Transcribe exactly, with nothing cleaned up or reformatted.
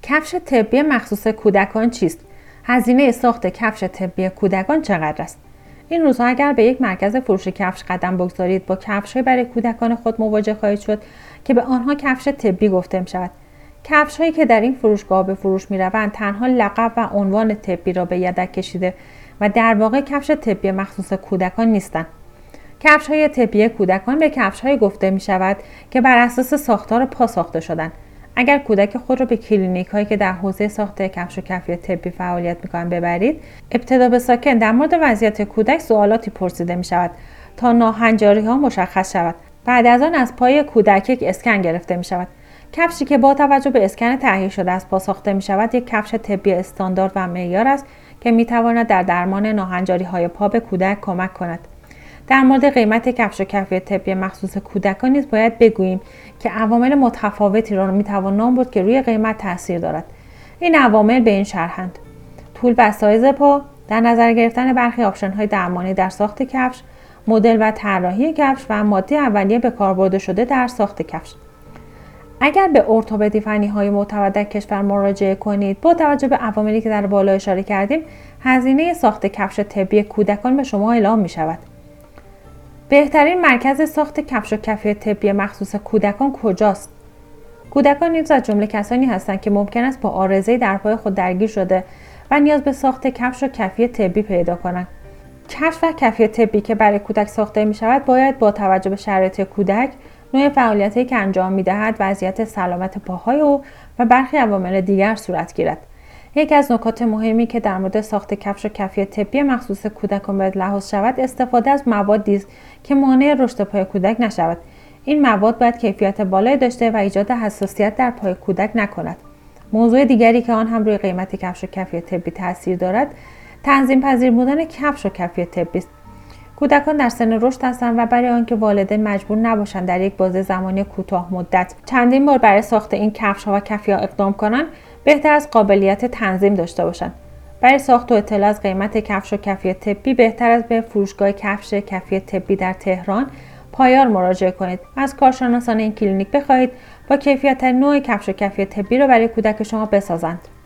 کفش طبی مخصوص کودکان چیست؟ هزینه ساخت کفش طبی کودکان چقدر است؟ این روزها اگر به یک مرکز فروش کفش قدم بگذارید با کفش‌های برای کودکان خود مواجه خواهید شد که به آنها کفش طبی گفته می‌شود. کفش‌هایی که در این فروشگاه به فروش می‌روند تنها لقب و عنوان طبی را به یدک کشیده و در واقع کفش طبی مخصوص کودکان نیستند. کفش‌های طبی کودکان به کفش‌های گفته می‌شود که بر اساس ساختار پا ساخته شدند. اگر کودک خود را به کلینیک‌هایی که در حوزه ساخت کفش و کفی طبی فعالیت می‌کنند ببرید، ابتدا به ساکن در مورد وضعیت کودک سوالاتی پرسیده می‌شود تا ناهنجاری‌ها مشخص شود. بعد از آن از پای کودک یک اسکن گرفته می‌شود. کفشی که با توجه به اسکن تهیه شده از پا ساخته می‌شود، یک کفش طبی استاندارد و معیار است که می‌تواند در درمان ناهنجاری‌های پا به کودک کمک کند. در مورد قیمت کفش و کفی طبی مخصوص کودکان نیز باید بگوییم که عوامل متفاوتی را میتوان نام برد که روی قیمت تاثیر دارد. این عوامل به این شرحند: طول و سایز پا، در نظر گرفتن برخی آپشن‌های درمانی در ساخت کفش، مدل و طراحی کفش و ماده اولیه به کار برده شده در ساخت کفش. اگر به ارتوپدی فنی‌های معتبر در کشور مراجعه کنید، با توجه به عواملی که در بالا اشاره کردیم، هزینه ساخت کفش طبی کودکان به شما اعلام می‌شود. بهترین مرکز ساخت کفش و کفی طبی مخصوص کودکان کجاست؟ کودکان نیز از جمله کسانی هستند که ممکن است با عارضه‌ای در پای خود درگیر شده و نیاز به ساخت کفش و کفی طبی پیدا کنند. کفش و کفی طبی که برای کودک ساخته می شود باید با توجه به شرایط کودک، نوع فعالیتی که انجام می دهد، وضعیت سلامت پاهای او و برخی عوامل دیگر صورت گیرد. یکی از نکات مهمی که در مورد ساخت کفش و کفی طبی مخصوص کودکان باید لحاظ شود استفاده از موادی است که مانع رشد پای کودک نشود. این مواد باید کیفیت بالایی داشته و ایجاد حساسیت در پای کودک نکند. موضوع دیگری که آن هم روی قیمت کفش و کفی طبی تاثیر دارد، تنظیم پذیر بودن کفش و کفی طبی است. کودکان در سن رشد هستند و برای آنکه والدین مجبور نباشند در یک بازه زمانی کوتاه مدت چندین بار برای ساخت این کفش‌ها و کفی‌ها اقدام کنند، بهتر از قابلیت تنظیم داشته باشند. برای ساخت و اطلاع از قیمت کفش و کفی طبی بهتر از به فروشگاه کفش کفی طبی در تهران پایار مراجعه کنید. از کارشناسان این کلینیک بخواهید با کیفیت نوع کفش و کفی طبی را برای کودک شما بسازند.